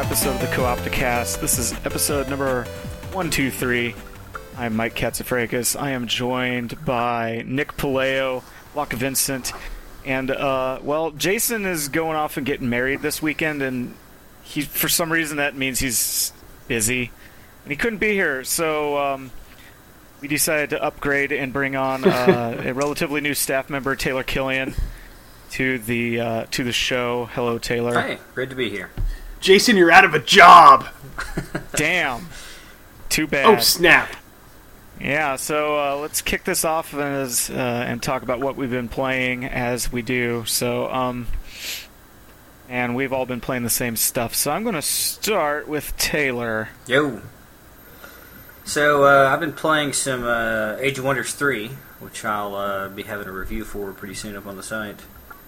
episode of the Co-Opticast. This is episode number 123. I'm Mike Katsifrakis. I am joined by Nick Palayo, Locke Vincent, and, Jason is going off and getting married this weekend, and for some reason that means he's busy, and he couldn't be here, so we decided to upgrade and bring on a relatively new staff member, Taylor Killian, to the show. Hello, Taylor. Hey, great to be here. Jason, you're out of a job! Damn. Too bad. Oh, snap. Yeah, so let's kick this off and talk about what we've been playing as we do. So, and we've all been playing the same stuff. So I'm going to start with Taylor. Yo. So I've been playing some Age of Wonders 3, which I'll be having a review for pretty soon up on the site.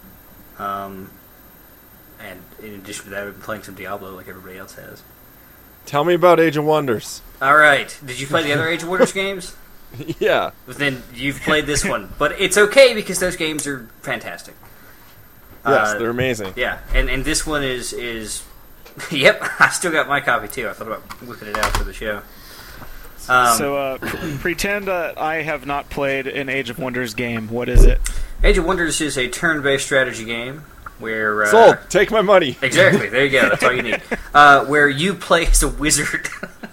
And in addition to that, I've been playing some Diablo like everybody else has. Tell me about Age of Wonders. Alright, did you play the other Age of Wonders games? Yeah. Then you've played this one. But it's okay because those games are fantastic. Yes, they're amazing. Yeah, and this one is yep, I still got my copy too. I thought about whipping it out for the show. Pretend I have not played an Age of Wonders game. What is it? Age of Wonders is a turn-based strategy game where... Sold! Take my money! Exactly, there you go, that's all you need. Where you play as a wizard.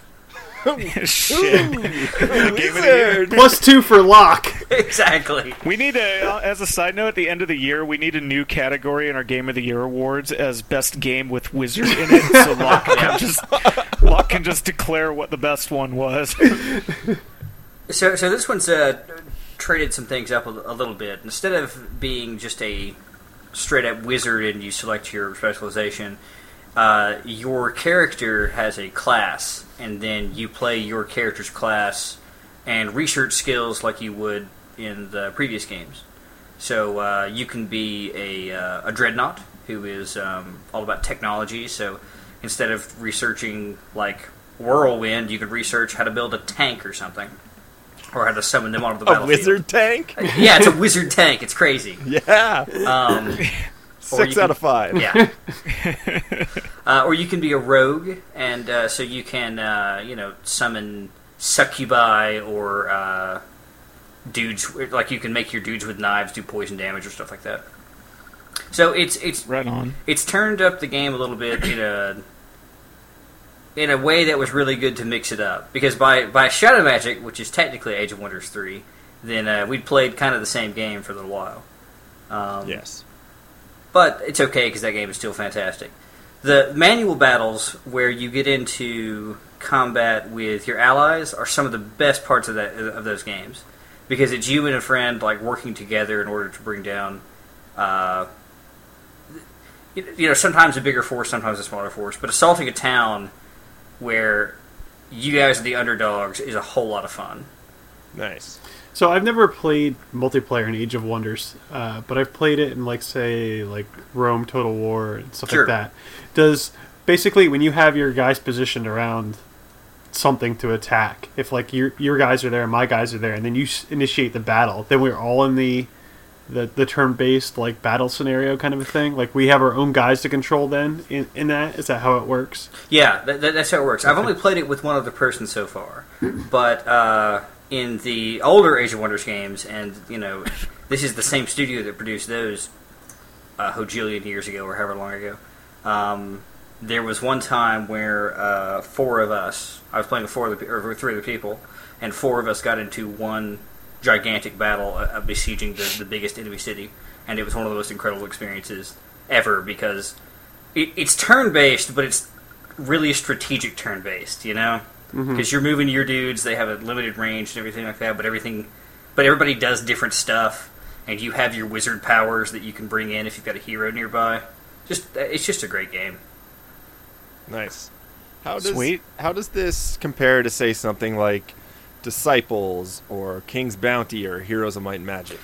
Shit. Wizard! +2 for Locke. Exactly. We need as a side note, at the end of the year, we need a new category in our Game of the Year awards as Best Game with Wizard in it, so Locke can just declare what the best one was. So this one's traded some things up a little bit. Instead of being just a straight-up wizard and you select your specialization, your character has a class, and then you play your character's class and research skills like you would in the previous games. So you can be a dreadnought who is all about technology. So instead of researching like Whirlwind, you could research how to build a tank or something, or how to summon them onto the battlefield. A wizard tank? Yeah, it's a wizard tank. It's crazy. Yeah. 6 out of 5. Yeah. Or you can be a rogue, and so you can, summon succubi or dudes. Like you can make your dudes with knives do poison damage or stuff like that. So it's right on. It's turned up the game a little bit in a way that was really good to mix it up. Because by Shadow Magic, which is technically Age of Wonders 3, then we'd played kind of the same game for a little while. Yes. But it's okay because that game is still fantastic. The manual battles where you get into combat with your allies are some of the best parts of those games, because it's you and a friend like working together in order to bring down, sometimes a bigger force, sometimes a smaller force. But assaulting a town where you guys are the underdogs is a whole lot of fun. Nice. So I've never played multiplayer in Age of Wonders, but I've played it in Rome Total War and stuff Sure. like that. Does basically when you have your guys positioned around something to attack, if like your guys are there and my guys are there, and then you initiate the battle, then we're all in the turn-based like battle scenario kind of a thing. Like we have our own guys to control. Then in that, is that how it works? Yeah, that's how it works. I've only played it with one other person so far, but in the older Age of Wonders games, and this is the same studio that produced those hojillion years ago or however long ago. There was one time where 4 of us, I was playing with 3 other people, and 4 of us got into one gigantic battle of besieging the biggest enemy city, and it was one of the most incredible experiences ever, because it's turn-based, but it's really strategic turn-based, because you're moving your dudes, they have a limited range and everything like that, but everybody does different stuff, and you have your wizard powers that you can bring in if you've got a hero nearby. It's just a great game. Nice. Sweet. How does this compare to, say, something like Disciples or King's Bounty or Heroes of Might and Magic?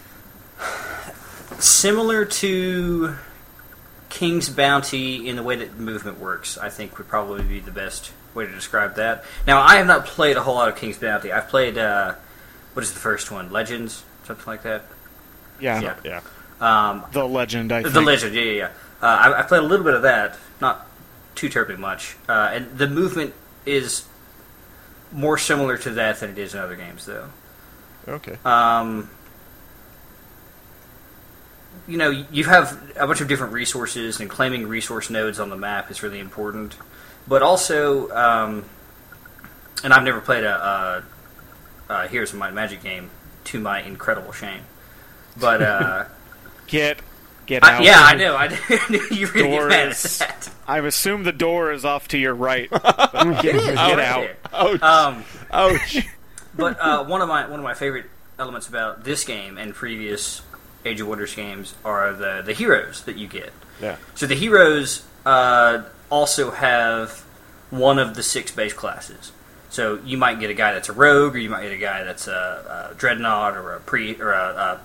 Similar to King's Bounty in the way that movement works, I think would probably be the best way to describe that. Now, I have not played a whole lot of King's Bounty. I've played, what is the first one? Legends? Something like that? Yeah. Yeah. The Legend, I think. The Legend, yeah. I played a little bit of that. Not too terribly much. And the movement is more similar to that than it is in other games, though. Okay. You have a bunch of different resources, and claiming resource nodes on the map is really important. But also, and I've never played a Heroes of Might and Magic game, to my incredible shame. But Get out. I know. I knew you were going to get mad at that. I assume the door is off to your right. Get out. Ouch. Ouch. But one of my favorite elements about this game and previous Age of Wonders games are the heroes that you get. Yeah. So the heroes also have one of the 6 base classes. So you might get a guy that's a rogue, or you might get a guy that's a dreadnought, or a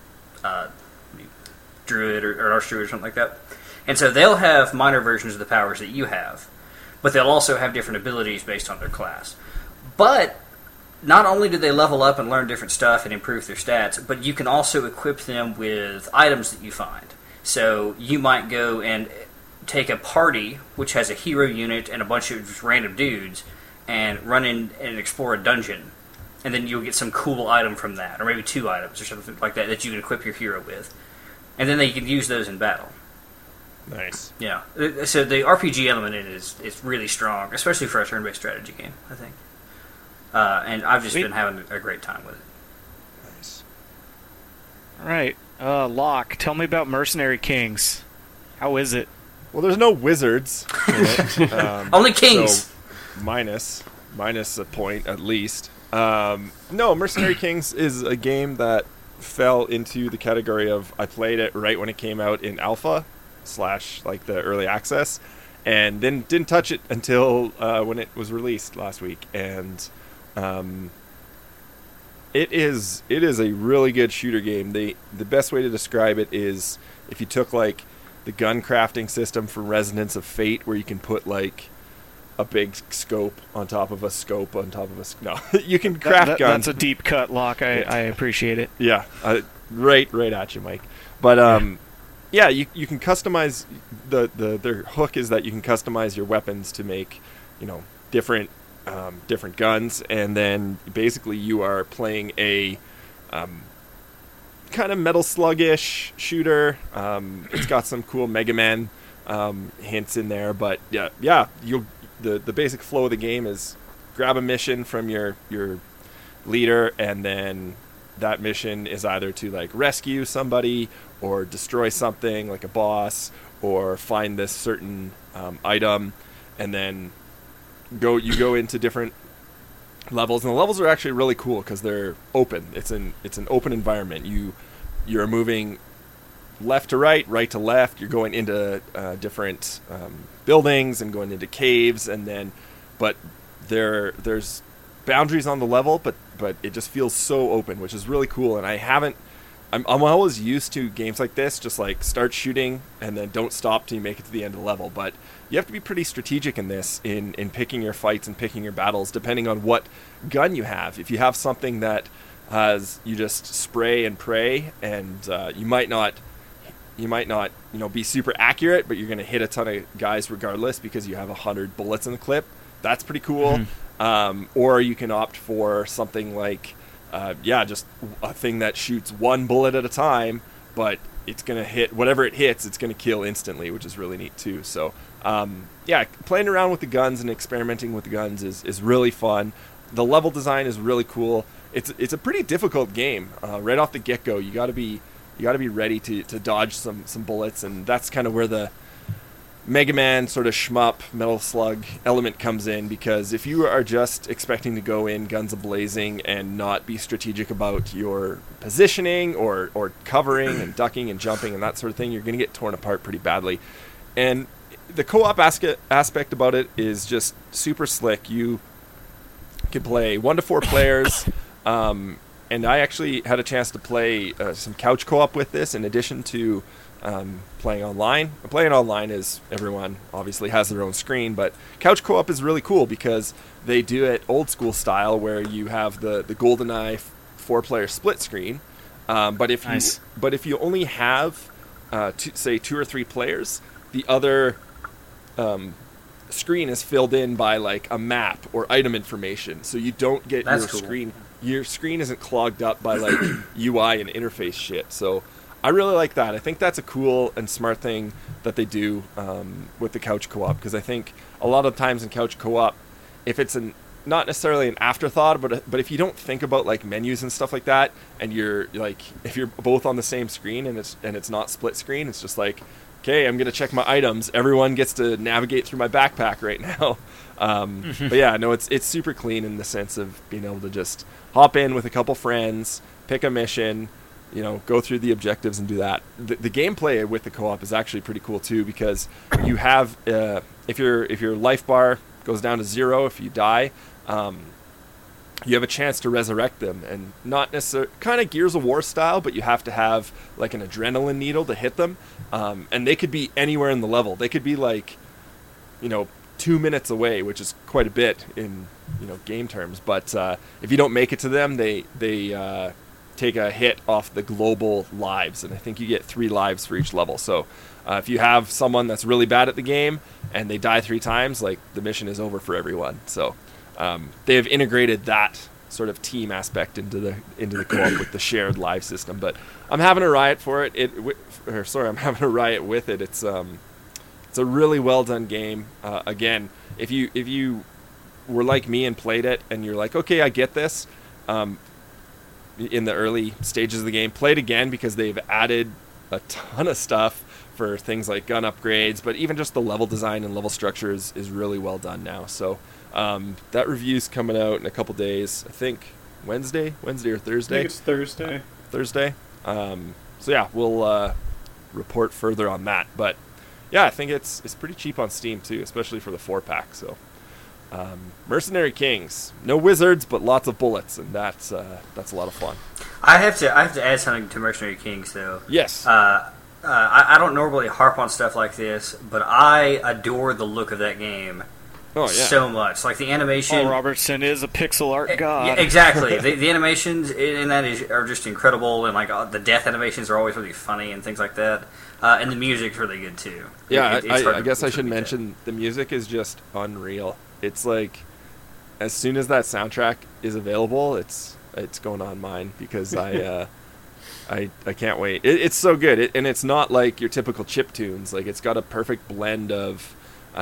druid, or an archdruid, or something like that. And so they'll have minor versions of the powers that you have, but they'll also have different abilities based on their class. But not only do they level up and learn different stuff and improve their stats, but you can also equip them with items that you find. So you might go and take a party, which has a hero unit and a bunch of just random dudes, and run in and explore a dungeon. And then you'll get some cool item from that, or maybe 2 items or something like that you can equip your hero with. And then they can use those in battle. Nice. Yeah. So the RPG element in it is really strong, especially for a turn-based strategy game, I think. And I've just been having a great time with it. Nice. All right. Locke, tell me about Mercenary Kings. How is it? Well, there's no wizards in it. Only kings! So minus a point at least. No, Mercenary Kings is a game that fell into the category of I played it right when it came out in alpha / like the early access, and then didn't touch it until when it was released last week. And it is a really good shooter game. The best way to describe it is if you took like the gun crafting system from Resonance of Fate, where you can put like a big scope on top of a scope on top of a... No, you can craft guns. That's a deep cut, Locke. I appreciate it. Yeah, right at you, Mike. But yeah, you can customize their hook is that you can customize your weapons to make different guns, and then basically you are playing a kind of Metal Slug-ish shooter. It's got some cool Mega Man hints in there, but yeah, the basic flow of the game is grab a mission from your leader, and then that mission is either to like rescue somebody or destroy something like a boss, or find this certain item, and then you go into different levels. And the levels are actually really cool because they're open. It's an open environment. You're moving left to right to left. You're going into different buildings and going into caves, but there's boundaries on the level, but it just feels so open, which is really cool. And I'm always used to games like this, just like start shooting and then don't stop till you make it to the end of the level. But you have to be pretty strategic in this, in picking your fights and picking your battles, depending on what gun you have. If you have something that has you just spray and pray, and you might not be super accurate, but you're going to hit a ton of guys regardless because you have 100 bullets in the clip. That's pretty cool. Mm-hmm. Or you can opt for something like, just a thing that shoots 1 bullet at a time, but it's going to hit whatever it hits. It's going to kill instantly, which is really neat too. So, playing around with the guns and experimenting with the guns is really fun. The level design is really cool. It's a pretty difficult game. Right off the get-go, you got to be ready to dodge some bullets, and that's kind of where the Mega Man sort of shmup Metal Slug element comes in, because if you are just expecting to go in guns a-blazing and not be strategic about your positioning or covering and ducking and jumping and that sort of thing, you're going to get torn apart pretty badly. And the co-op aspect about it is just super slick. You can play 1 to 4 players, and I actually had a chance to play some couch co-op with this in addition to playing online. Playing online is, everyone obviously has their own screen, but couch co-op is really cool because they do it old school style, where you have the GoldenEye 4-player split screen. But if you only have say 2 or 3 players, the other screen is filled in by like a map or item information, so you don't get That's your cool. screen. Your screen isn't clogged up by like UI and interface shit. So I really like that. I think that's a cool and smart thing that they do with the couch co-op, because I think a lot of times in couch co-op, if it's not necessarily an afterthought, but if you don't think about like menus and stuff like that, and you're like, if you're both on the same screen and it's not split screen, it's just like, okay, I'm gonna check my items. Everyone gets to navigate through my backpack right now. But yeah, no, it's super clean in the sense of being able to just hop in with a couple friends, pick a mission, go through the objectives and do that. The gameplay with the co-op is actually pretty cool too, because you have if your life bar goes down to 0 if you die, you have a chance to resurrect them, and not necessarily kind of Gears of War style, but you have to have like an adrenaline needle to hit them, and they could be anywhere in the level. They could be like 2 minutes away, which is quite a bit in game terms, but if you don't make it to them, they take a hit off the global lives, and I think you get 3 lives for each level. So if you have someone that's really bad at the game and they die 3 times, like, the mission is over for everyone. So they have integrated that sort of team aspect into the co-op with the shared live system. But I'm having a riot for it. I'm having a riot with it. It's a really well done game. Again, if you were like me and played it and you're like, okay, I get this, in the early stages of the game, play it again, because they've added a ton of stuff for things like gun upgrades, but even just the level design and level structure is really well done now. So that review's coming out in a couple days. I think Wednesday or Thursday. I think it's Thursday. So yeah, we'll report further on that. But yeah, I think it's pretty cheap on Steam too, especially for the 4-pack. So Mercenary Kings, no wizards, but lots of bullets, and that's a lot of fun. I have to add something to Mercenary Kings, though. Yes. I don't normally harp on stuff like this, but I adore the look of that game so much. Like, the animation... Paul Robertson is a pixel art god. Yeah, exactly. the animations in that are just incredible, and like the death animations are always really funny and things like that. And the music's really good, too. Yeah, I guess I should mention the music is just unreal. It's like, as soon as that soundtrack is available, it's going on mine, because I can't wait. It's so good, and it's not like your typical chip tunes. Like, it's got a perfect blend of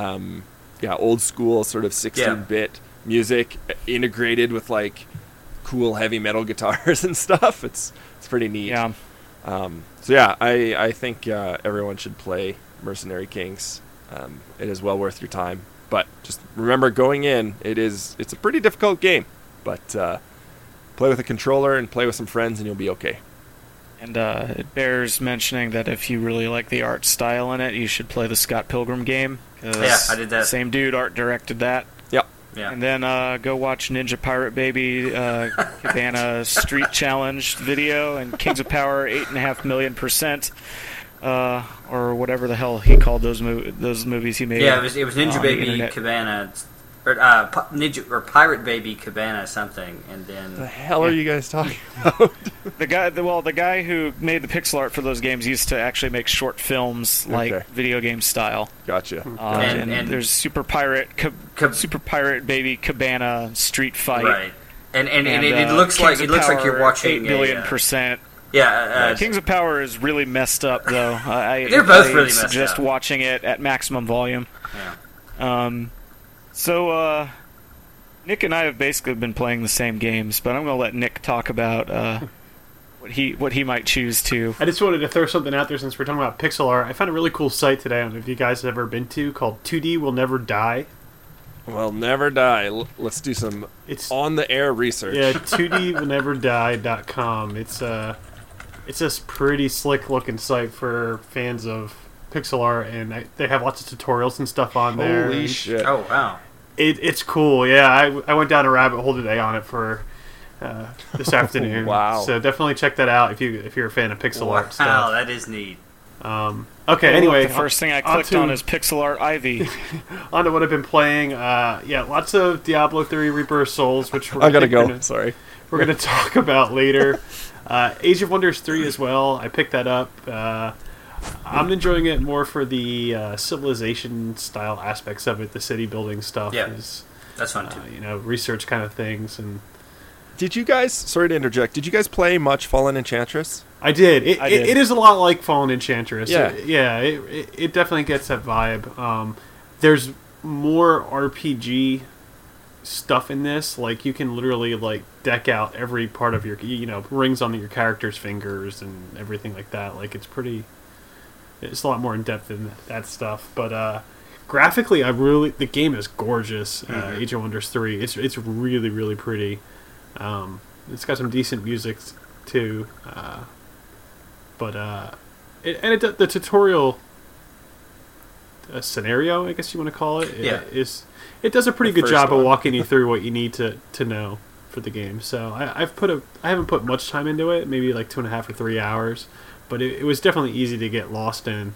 old school sort of 16-bit music integrated with like cool heavy metal guitars and stuff. It's pretty neat. Yeah. So yeah, I think everyone should play Mercenary Kings. It is well worth your time. But just remember, going in, it's a pretty difficult game. But play with a controller and play with some friends, and you'll be okay. And it bears mentioning that if you really like the art style in it, you should play the Scott Pilgrim game. Yeah, I did that. Same dude art directed that. Yep. Yeah. And then go watch Ninja Pirate Baby Cabana Street Challenge video and Kings of Power 8.5 million %. Or whatever the hell he called those movies he made. Yeah, it was Ninja Baby Cabana, or Pirate Baby Cabana something, and then The hell are you guys talking about? The guy who made the pixel art for those games used to actually make short films like video game style. Gotcha. And there's Super Pirate Baby Cabana Street Fight. Right. And it looks like you're watching 8 billion %. Yeah, Kings of Power is really messed up, though. They're both really messed up. Just watching it at maximum volume. Yeah. So Nick and I have basically been playing the same games, but I'm going to let Nick talk about what he might choose to. I just wanted to throw something out there since we're talking about pixel art. I found a really cool site today. I don't know if you guys have ever been to, called 2D Will Never Die. Well, never die. Let's do some on-the-air research. Yeah, 2dwillneverdie.com. It's a pretty slick-looking site for fans of pixel art, and they have lots of tutorials and stuff on there. Holy shit. Oh, wow. It's cool, yeah. I went down a rabbit hole today on it for this afternoon. Wow. So definitely check that out if you're a fan of pixel art stuff. Wow, that is neat. Okay, anyway. The first thing I clicked on is Pixel Art Ivy. On to what I've been playing. Lots of Diablo 3 Reaper of Souls, which I gotta go. Sorry. We're going to talk about later. Age of Wonders 3 as well. I picked that up. I'm enjoying it more for the civilization style aspects of it. The city building stuff Yeah. is, That's fun too. research kind of things. And Did you guys? Sorry to interject. Did you guys play much Fallen Enchantress? I did. I did. It is a lot like Fallen Enchantress. Yeah. It definitely gets that vibe. There's more RPG stuff in this. Like, you can literally like deck out every part of your rings on your character's fingers and everything like that. Like, it's a lot more in depth than that stuff. But graphically, the game is gorgeous. Age of Wonders 3. It's really, really pretty. It's got some decent music too. The tutorial scenario, I guess you want to call it, it does a pretty The good first job one. of walking you through what you need to know for the game. So I haven't put much time into it, maybe like 2.5 or 3 hours, but it was definitely easy to get lost in.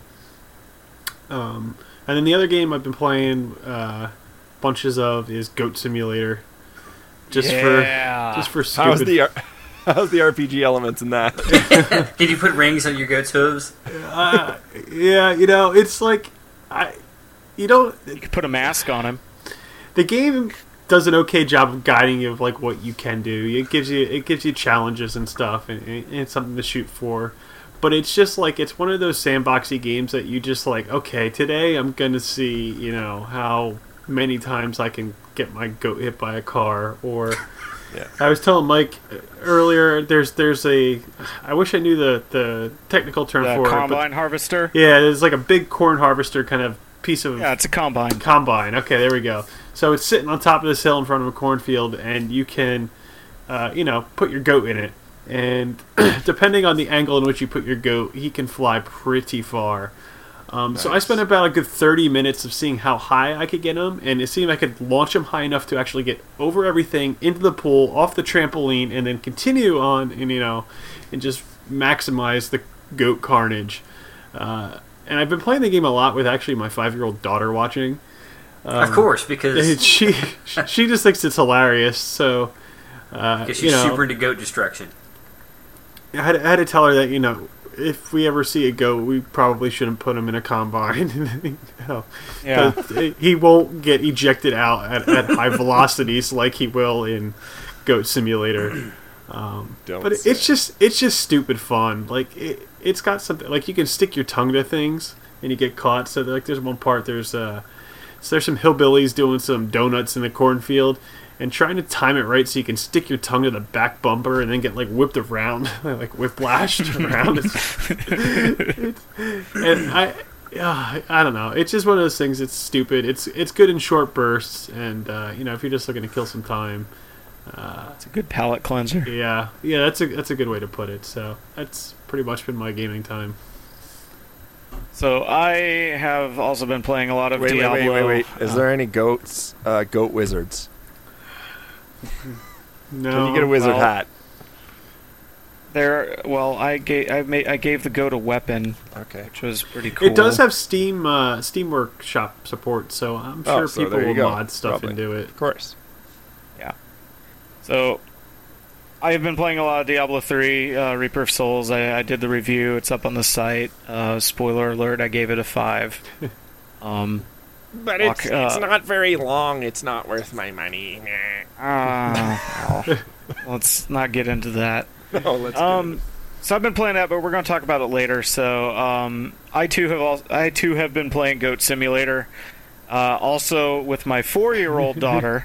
And then the other game I've been playing bunches of is Goat Simulator. Just for stupid. How's the RPG elements in that? Did you put rings on your goat's hooves? Yeah, it's like You could put a mask on him. the game does an okay job of guiding you of like what you can do. It gives you challenges and stuff, and it's something to shoot for. But it's just like, it's one of those sandboxy games that you just like, okay, today I'm gonna see how many times I can get my goat hit by a car. Or Yeah. I was telling Mike earlier, there's I wish I knew the technical term The for combine harvester. it. But yeah, there's like a big corn harvester kind of piece of Yeah, it's a combine. combine. Okay, there we go. So it's sitting on top of this hill in front of a cornfield, and you can, put your goat in it. And depending on the angle in which you put your goat, he can fly pretty far. So I spent about a good 30 minutes of seeing how high I could get him, and it seemed I could launch him high enough to actually get over everything, into the pool, off the trampoline, and then continue on, and just maximize the goat carnage. And I've been playing the game a lot with actually my 5-year-old daughter watching. Of course, because She just thinks it's hilarious. So she's super into goat destruction. I had to tell her that if we ever see a goat, we probably shouldn't put him in a combine. Yeah. He won't get ejected out at high velocities like he will in Goat Simulator. But it's just stupid fun. Like it's got something like you can stick your tongue to things and you get caught. So like there's one part there's some hillbillies doing some donuts in the cornfield. And trying to time it right so you can stick your tongue to the back bumper and then get like whipped around, like whiplashed around. And I don't know. It's just one of those things. It's stupid. It's good in short bursts, and if you're just looking to kill some time, It's a good palate cleanser. yeah. That's a good way to put it. So that's pretty much been my gaming time. So I have also been playing a lot of Wait. Diablo. Is there any goats? Goat wizards? No, Can you get a wizard well, hat? I gave the goat a weapon, Okay. which was pretty cool. It does have Steam Workshop support, so I'm sure so people there you will go. mod stuff Probably. into it. Of course. So I have been playing a lot of Diablo 3, Reaper of Souls. I did the review. It's up on the site. Spoiler alert, I gave it a 5. But Fuck, it's not very long. It's not worth my money. Let's not get into that. No, let's So I've been playing that, but we're going to talk about it later. So I too have been playing Goat Simulator, also with my 4-year-old daughter,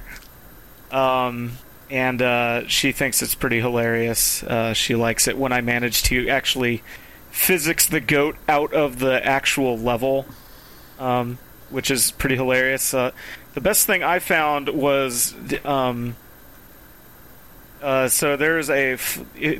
and she thinks it's pretty hilarious. She likes it when I manage to actually physics the goat out of the actual level, which is pretty hilarious. The best thing I found was so there's in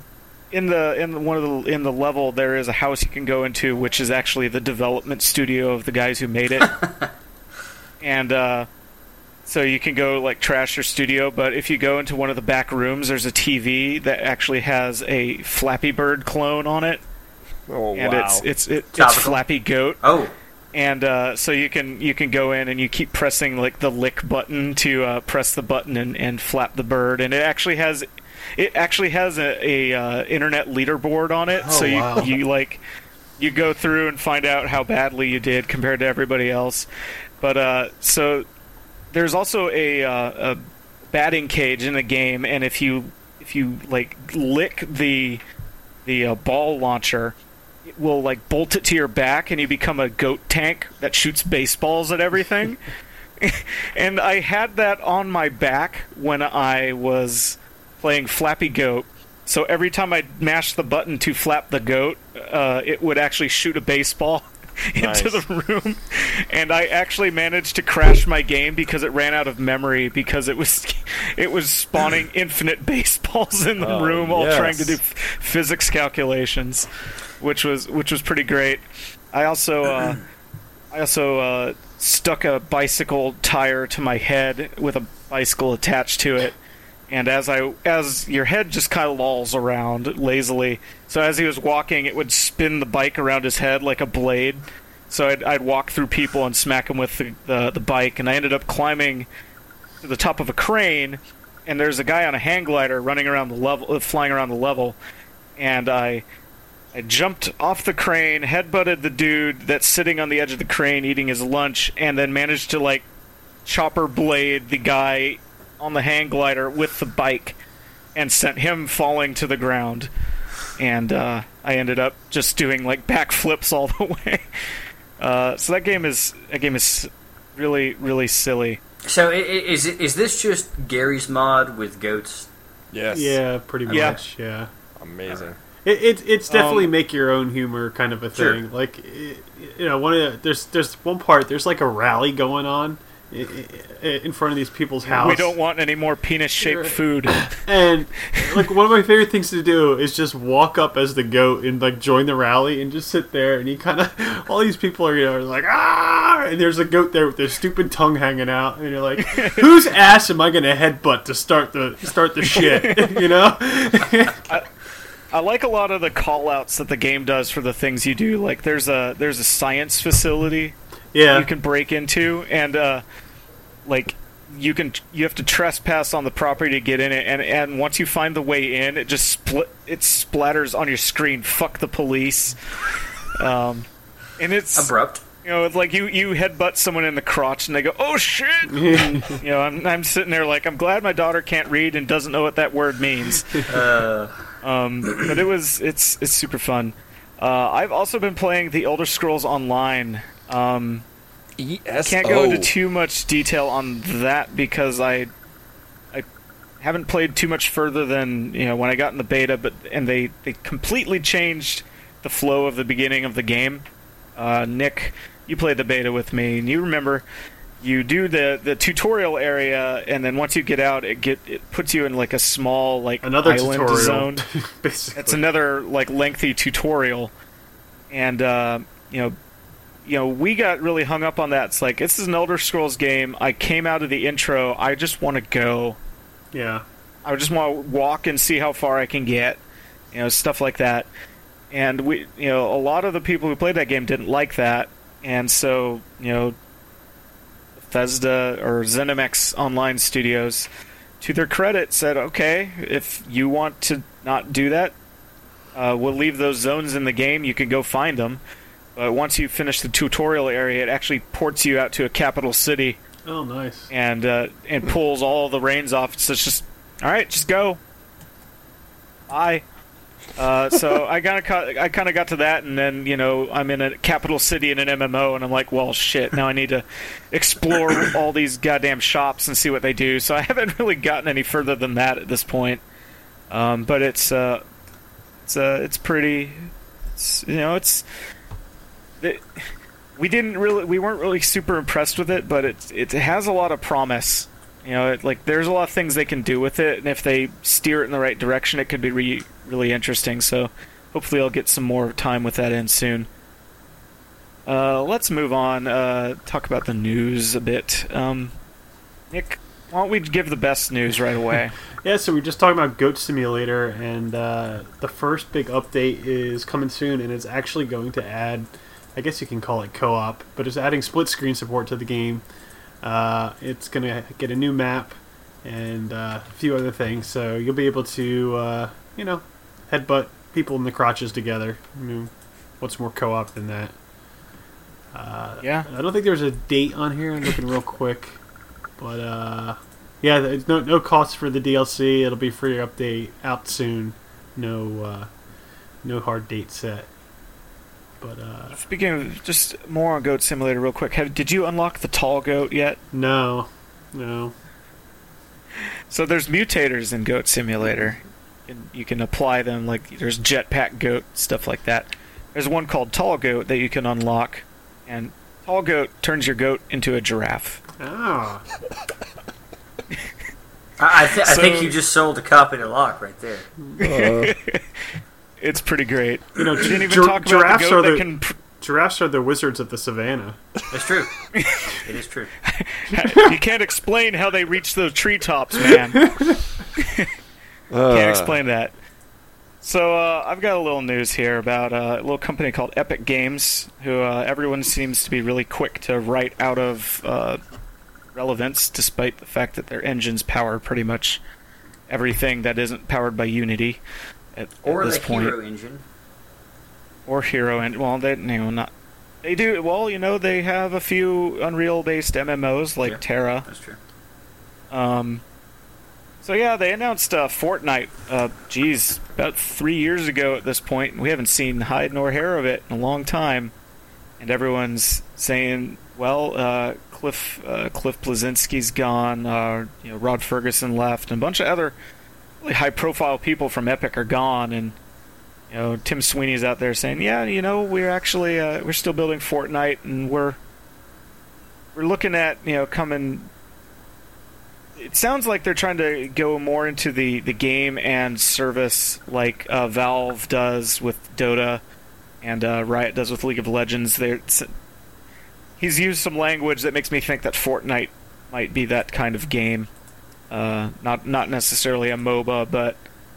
the level there is a house you can go into, which is actually the development studio of the guys who made it, and so you can go like trash your studio. But if you go into one of the back rooms, there's a TV that actually has a Flappy Bird clone on it, and it's Flappy Goat. Oh, And so you can go in and you keep pressing like the lick button to press the button and flap the bird, and it actually has a internet leaderboard on it. Oh, so wow. you like you go through and find out how badly you did compared to everybody else. But so there's also a batting cage in the game, and if you like lick the ball launcher, it will like bolt it to your back, and you become a goat tank that shoots baseballs at everything. And I had that on my back when I was playing Flappy Goat. So every time I mashed the button to flap the goat, it would actually shoot a baseball into the room. And I actually managed to crash my game because it ran out of memory because it was spawning infinite baseballs in the room while trying to do physics calculations, which was pretty great. I also stuck a bicycle tire to my head with a bicycle attached to it, and as your head just kind of lolls around lazily, so as he was walking, it would spin the bike around his head like a blade. So I'd walk through people and smack him with the bike, and I ended up climbing to the top of a crane, and there's a guy on a hang glider running around the level, flying around the level, and I jumped off the crane, headbutted the dude that's sitting on the edge of the crane eating his lunch, and then managed to, like, chopper blade the guy on the hang glider with the bike and sent him falling to the ground. And I ended up just doing, like, backflips all the way. So that game is really, really silly. So is this just Gary's mod with goats? Yes. Yeah, pretty much, yeah. Amazing. It's definitely make your own humor kind of a thing. Sure. Like, there's one part, there's like a rally going on in front of these people's house. We don't want any more penis-shaped food. And like one of my favorite things to do is just walk up as the goat and like join the rally and just sit there, and you kind of all these people are like ah, and there's a goat there with their stupid tongue hanging out, and you're like, whose ass am I going to headbutt to start the shit? You know. I like a lot of the call-outs that the game does for the things you do. Like, there's a science facility you can break into, and like you have to trespass on the property to get in it, and once you find the way in, it just splatters on your screen. Fuck the police. And it's abrupt. You know, it's like you headbutt someone in the crotch, and they go, "Oh shit!" And, you know, I'm sitting there like, I'm glad my daughter can't read and doesn't know what that word means. But it's super fun. I've also been playing The Elder Scrolls Online. Can't go into too much detail on that because I haven't played too much further than, you know, when I got in the beta. And they completely changed the flow of the beginning of the game. Nick, you played the beta with me, and you remember. You do the tutorial area, and then once you get out, it puts you in like a small another island tutorial, zone. basically. It's another like lengthy tutorial, and you know we got really hung up on that. It's like, this is an Elder Scrolls game. I came out of the intro. I just want to go. Yeah. I just want to walk and see how far I can get. You know, stuff like that. And a lot of the people who played that game didn't like that, and so Bethesda or ZeniMax Online Studios, to their credit, said, okay, if you want to not do that, we'll leave those zones in the game. You can go find them. But once you finish the tutorial area, it actually ports you out to a capital city. Oh, nice. And pulls all the reins off. So it's just, all right, just go. Bye. So I kind of got to that, and then I'm in a capital city in an MMO, and I'm like, well, shit. Now I need to explore all these goddamn shops and see what they do. So I haven't really gotten any further than that at this point. But it's pretty. We weren't really super impressed with it, but it has a lot of promise. There's a lot of things they can do with it, and if they steer it in the right direction, it could be really interesting. So hopefully I'll get some more time with that in soon. Let's move on, talk about the news a bit. Nick, why don't we give the best news right away? Yeah, so we're just talking about Goat Simulator, and the first big update is coming soon, and it's actually going to add, I guess you can call it co-op, but it's adding split-screen support to the game. It's going to get a new map and a few other things, so you'll be able to, headbutt people in the crotches together. what's more co-op than that? Yeah. I don't think there's a date on here. I'm looking real quick, but yeah, there's no cost for the DLC. It'll be free update out soon. No hard date set. But Speaking of just more on Goat Simulator, real quick, did you unlock the tall goat yet? no. So there's mutators in Goat Simulator. And you can apply them, like there's jetpack goat, stuff like that. There's one called Tall Goat that you can unlock, and Tall Goat turns your goat into a giraffe. Ah. I think you just sold a copy to Locke right there. It's pretty great. You know, We didn't even talk about the goat that can... Giraffes are the wizards of the savannah. It's true. It is true. You can't explain how they reach those treetops, man. Can't explain that. So I've got a little news here about a little company called Epic Games, who everyone seems to be really quick to write out of relevance, despite the fact that their engines power pretty much everything that isn't powered by Unity at this point. Hero engine. Or Hero Engine. Well, not. They do. Well, they have a few Unreal-based MMOs like Terra. That's true. So yeah, they announced Fortnite. About 3 years ago at this point. We haven't seen hide nor hair of it in a long time, and everyone's saying, "Well, Cliff Bleszinski's gone. Rod Ferguson left, and a bunch of other really high-profile people from Epic are gone." And Tim Sweeney's out there saying, "Yeah, we're actually we're still building Fortnite, and we're looking at coming." It sounds like they're trying to go more into the game and service like Valve does with Dota and Riot does with League of Legends. He's used some language that makes me think that Fortnite might be that kind of game. Not necessarily a MOBA, but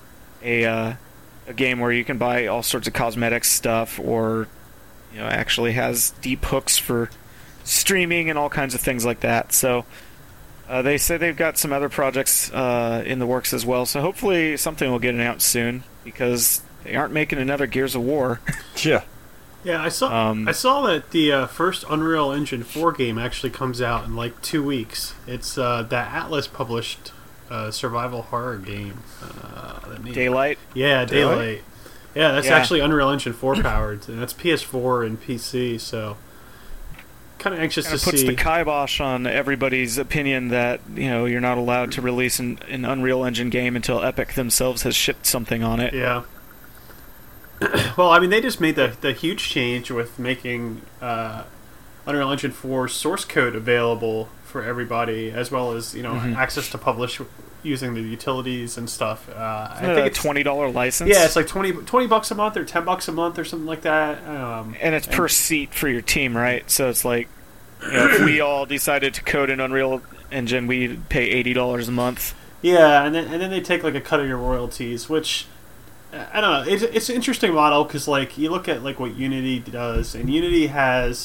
a game where you can buy all sorts of cosmetic stuff, or actually has deep hooks for streaming and all kinds of things like that. So they say they've got some other projects in the works as well. So hopefully something will get announced soon, because they aren't making another Gears of War. Yeah. Yeah, I saw that the first Unreal Engine 4 game actually comes out in like 2 weeks. It's that Atlas published survival horror game. Daylight? Yeah, Daylight. Yeah, that's actually Unreal Engine 4 powered, and that's PS4 and PC, so kind of anxious to see. It puts the kibosh on everybody's opinion that you're not allowed to release an Unreal Engine game until Epic themselves has shipped something on it. Yeah. Well, I mean, they just made the huge change with making Unreal Engine 4 source code available for everybody, as well as access to publish using the utilities and stuff. I think it's a $20 license. Yeah, it's like $20 a month or $10 a month or something like that. And it's per seat for your team, right? So it's like, if we all decided to code an Unreal Engine, we'd pay $80 a month. Yeah, and then they take like a cut of your royalties, which I don't know. It's an interesting model, because like you look at like what Unity does, and Unity has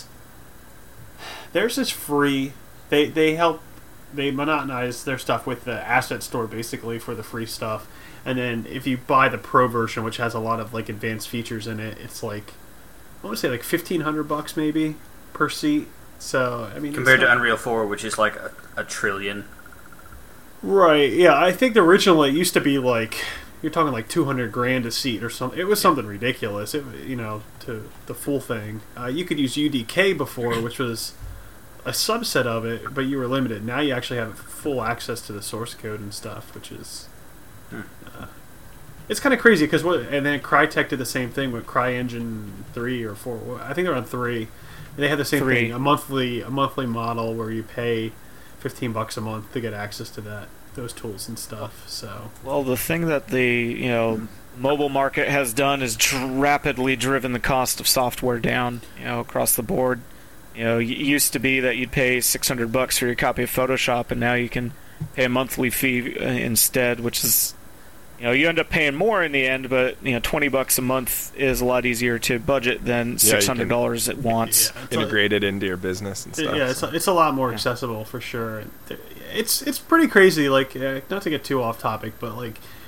theirs is free. They monetize their stuff with the asset store basically for the free stuff, and then if you buy the pro version, which has a lot of like advanced features in it, it's like I want to say like $1,500 maybe per seat. So I mean, compared to Unreal 4, which is like a trillion. Right? Yeah, I think originally it used to be like you're talking like $200,000 a seat or something. It was something ridiculous. To the full thing. You could use UDK before, which was a subset of it, but you were limited. Now you actually have full access to the source code and stuff, which is it's kind of crazy, because and then Crytek did the same thing with CryEngine 3 or 4. I think they're on 3. And they had the same thing, a monthly model where you pay $15 a month to get access to those tools and stuff. So the thing that the mobile market has done is rapidly driven the cost of software down, across the board. It used to be that you'd pay $600 for your copy of Photoshop, and now you can pay a monthly fee instead, which is, you end up paying more in the end, but $20 a month is a lot easier to budget than $600 at once. Yeah, integrate it into your business and stuff. Yeah, it's a lot more accessible for sure. It's pretty crazy. Like, not to get too off topic, but like,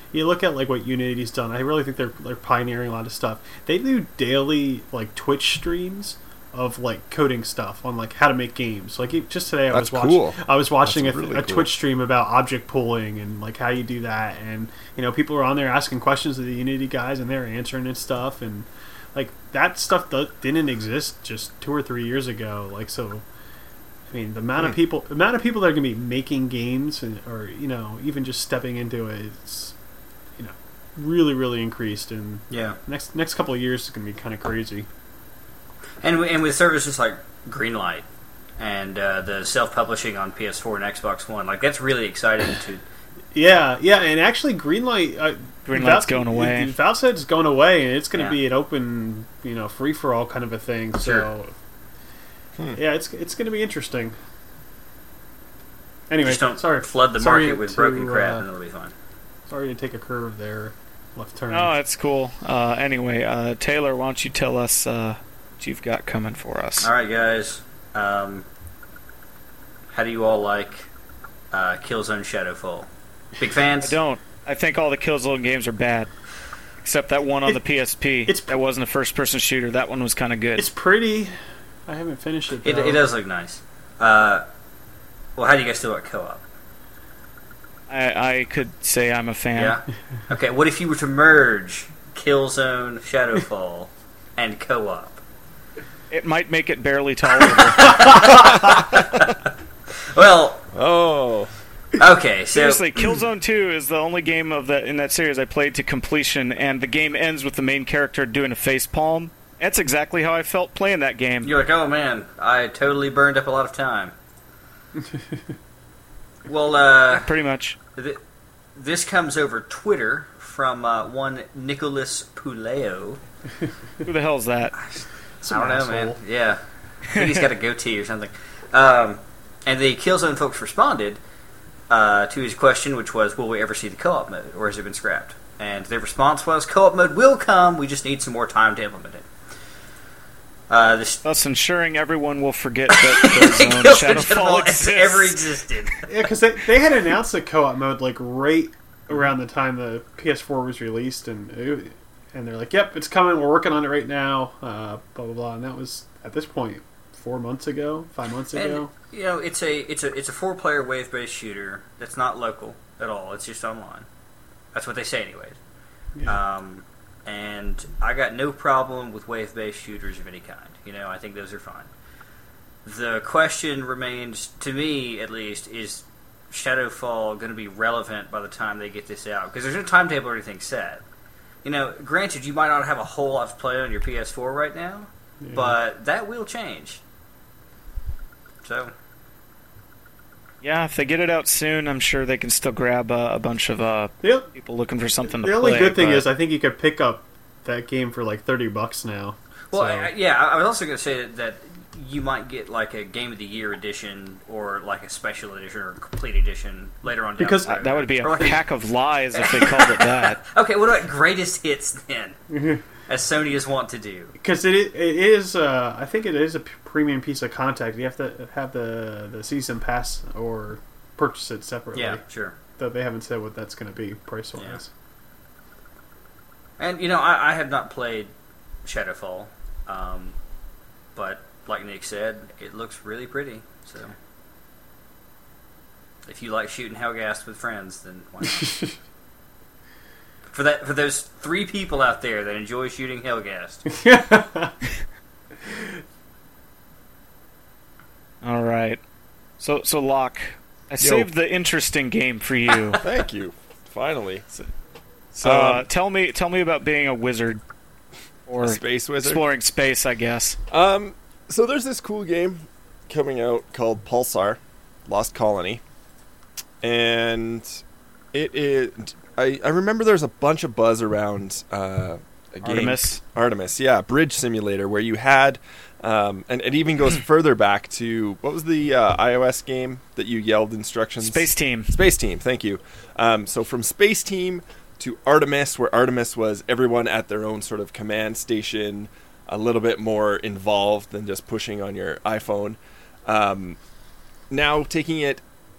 you look at like what Unity's done. I really think they're pioneering a lot of stuff. They do daily like Twitch streams of like coding stuff on like how to make games. Like just today, That's cool. I was watching That's really a cool. Twitch stream about object pooling and like how you do that. And people are on there asking questions of the Unity guys, and they're answering and stuff. And like that stuff didn't exist just 2 or 3 years ago. Like so. I mean, the amount of people that are going to be making games or even just stepping into it, it's really, really increased. And next couple of years is going to be kind of crazy. And with services like Greenlight and the self-publishing on PS4 and Xbox One, like that's really exciting to. Yeah, and actually Greenlight. Greenlight's going away. Valve said it's going away, and it's going to be an open, free for all kind of a thing. Sure. So. Yeah, it's going to be interesting. Anyway, just don't sorry, flood the market with broken crap, and it'll be fine. Sorry to take a curve there, left turn. Oh, it's cool. Anyway, Taylor, why don't you tell us what you've got coming for us? All right, guys. How do you all like Killzone Shadowfall? Big fans? I don't. I think all the Killzone games are bad. Except that one on the PSP. That wasn't a first-person shooter. That one was kind of good. It's pretty. I haven't finished it, though. It does look nice. Well, how do you guys feel about co-op? I could say I'm a fan. Yeah? Okay, what if you were to merge Killzone Shadowfall and co-op? It might make it barely tolerable. Well... Oh... Okay, so... Seriously, Killzone 2 is the only game in that series I played to completion, and the game ends with the main character doing a facepalm. That's exactly how I felt playing that game. You're like, oh man, I totally burned up a lot of time. Well, pretty much. This comes over Twitter from one Nicholas Puleo. Who the hell's that? I don't know, man. Yeah. I think he's got a goatee or something. And the Killzone folks responded to his question, which was, will we ever see the co-op mode, or has it been scrapped? And their response was, co-op mode will come, we just need some more time to implement it. Thus ensuring everyone will forget that Shadowfall exists. Ever existed. Yeah, because they had announced the co-op mode like right around the time the PS4 was released, and they're like, "Yep, it's coming. We're working on it right now." Blah blah blah, and that was at this point 4 months ago, 5 months ago. And, it's a 4-player wave-based shooter that's not local at all. It's just online. That's what they say, anyways. Yeah. And I got no problem with wave-based shooters of any kind. I think those are fine. The question remains, to me at least, is Shadowfall going to be relevant by the time they get this out? Because there's no timetable or anything set. Granted, you might not have a whole lot to play on your PS4 right now, but that will change. So... Yeah, if they get it out soon, I'm sure they can still grab a bunch of people looking for something to play. The only good thing is I think you could pick up that game for like $30 now. Well, I was also going to say that you might get like a Game of the Year edition or like a special edition or a complete edition later on. Because that would be a pack of lies if they called it that. Okay, what about greatest hits then? As Sony is wont to do. Because it is, I think it is a premium piece of content. You have to have the season pass or purchase it separately. Yeah, sure. Though they haven't said what that's going to be price wise. Yeah. And I have not played Shadowfall, but like Nick said, it looks really pretty. So if you like shooting Hellghast with friends, then why not? For those 3 people out there that enjoy shooting Hellghast. All right. So Locke, I saved the interesting game for you. Thank you. Finally. So tell me about being a wizard or a space wizard, exploring space, I guess. So there's this cool game coming out called Pulsar: Lost Colony, and it is. I remember there's a bunch of buzz around a game, Artemis, yeah, bridge simulator, where you had, and it even goes further back to, what was the iOS game that you yelled instructions? Space Team. Space Team, thank you. So from Space Team to Artemis, where Artemis was everyone at their own sort of command station, a little bit more involved than just pushing on your iPhone. Now taking it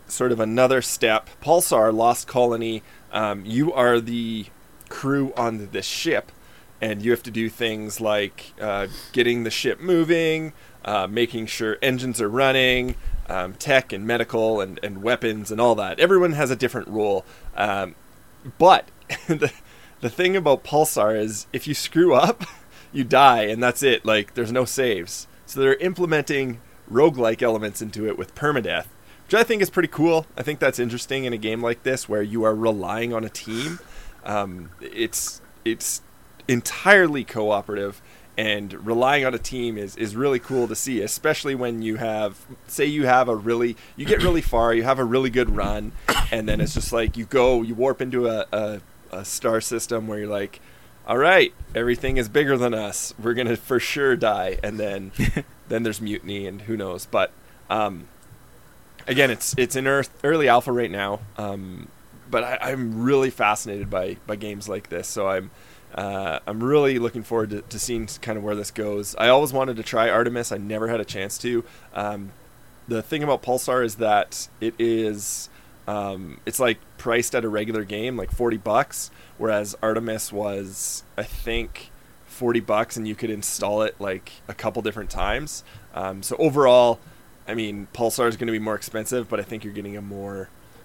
sort of another step. Pulsar Lost Colony, you are the crew on the ship, and you have to do things like getting the ship moving, making sure engines are running, tech and medical and weapons and all that. Everyone has a different role. But the thing about Pulsar is if you screw up, you die, and that's it. Like, there's no saves. So they're implementing roguelike elements into it with permadeath, which I think is pretty cool. I think that's interesting in a game like this where you are relying on a team. It's entirely cooperative, and relying on a team is really cool to see, especially when you have, say you get really far, you have a really good run, and then it's just like you warp into a star system where you're like, all right, everything is bigger than us, we're gonna for sure die, and then there's mutiny and who knows. But again, it's in early alpha right now, but I'm really fascinated by games like this, so I'm really looking forward to seeing kind of where this goes. I always wanted to try Artemis. I never had a chance to. The thing about Pulsar is that it is it's like priced at a regular game, like $40, whereas Artemis was, I think, $40, and you could install it like a couple different times. So overall, I mean, Pulsar is going to be more expensive, but I think you're getting a more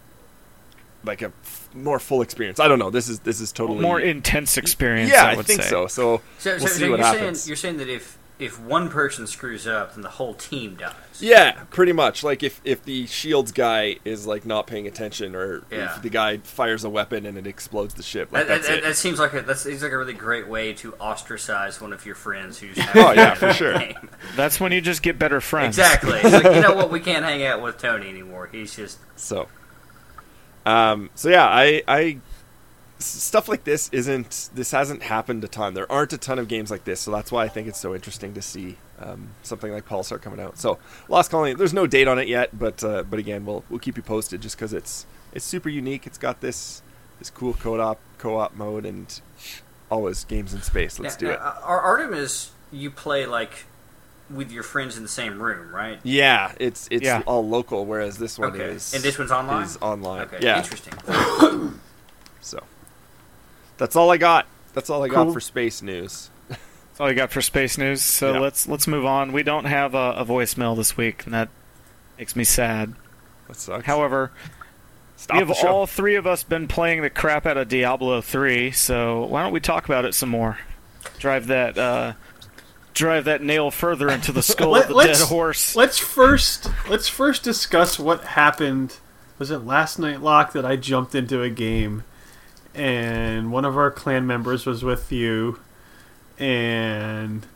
full experience. I don't know. This is totally more intense experience. Yeah, I would think say. so. We'll see what happens. You're saying that if one person screws up, then the whole team dies. Yeah, pretty much. Like if the shields guy is like not paying attention, or if the guy fires a weapon and it explodes the ship, like that seems like a really great way to ostracize one of your friends who's oh yeah, for sure. Game. That's when you just get better friends. Exactly. It's like, you know what? We can't hang out with Tony anymore. He's just so. So yeah, I stuff like this hasn't happened a ton. There aren't a ton of games like this, so that's why I think it's so interesting to see something like Pulsar coming out. So Lost Colony, there's no date on it yet, but again, we'll keep you posted just because it's super unique. It's got this cool co-op mode, and always games in space. Let's do it. Artemis, you play like with your friends in the same room, right? Yeah, it's all local, whereas this one is... And this one's online? Is online. Okay, yeah. Interesting. So, that's all I got. That's all I got Cool. for space news. That's all you got for space news. So Yeah. let's move on. We don't have a voicemail this week, and that makes me sad. That sucks. However, Stop we have the show. all three of us been playing the crap out of Diablo 3, so why don't we talk about it some more? Drive that nail further into the skull of the dead horse. Let's first discuss what happened. Was it last night, Locke, that I jumped into a game, and one of our clan members was with you, and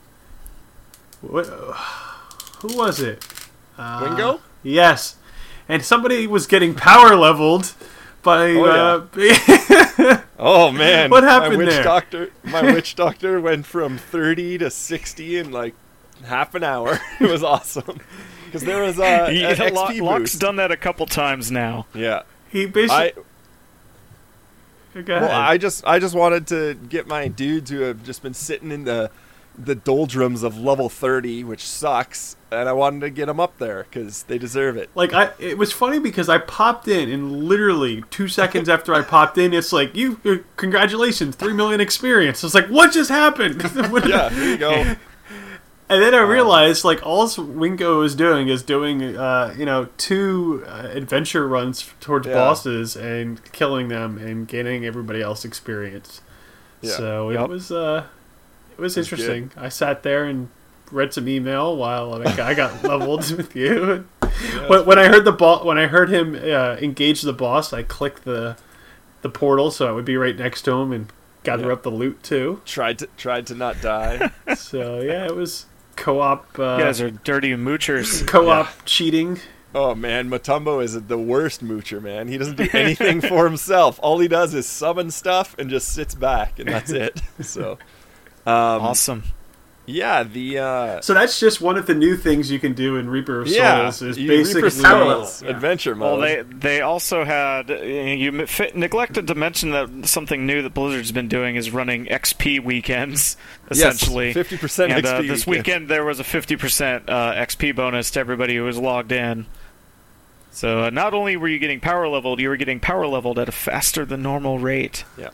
who was it? Wingo? Yes, and somebody was getting power leveled by. Oh man! What happened My witch doctor went from 30 to 60 in like half an hour. It was awesome because there was an XP Locke's boost. done that a couple times now. Yeah. He basically. Go ahead. Well, I just wanted to get my dudes who have just been sitting in the doldrums of level 30, which sucks, and I wanted to get them up there because they deserve it. It was funny because I popped in, and literally 2 seconds after I popped in, it's like, congratulations, 3 million experience. It's like, what just happened? Yeah, there you go. And then I realized, all Wingo is doing 2 adventure runs towards bosses and killing them and getting everybody else experience. Yeah. So it was interesting. Good. I sat there and read some email while I got leveled with you. When I heard him engage the boss, I clicked the portal so I would be right next to him and gather up the loot too. Tried to not die. So yeah, it was co-op. You guys are dirty moochers. Co-op cheating. Oh man, Matumbo is the worst moocher, man. He doesn't do anything for himself. All he does is summon stuff and just sits back, and that's it. So, Awesome. Yeah, So that's just one of the new things you can do in Reaper of Souls. Is basically Reaper Souls adventure mode. Well, they also had neglected to mention that something new that Blizzard's been doing is running XP weekends, essentially. Yes, 50% and, XP this weekend there was a 50% XP bonus to everybody who was logged in. So not only were you getting power leveled, you were getting power leveled at a faster than normal rate. Yeah.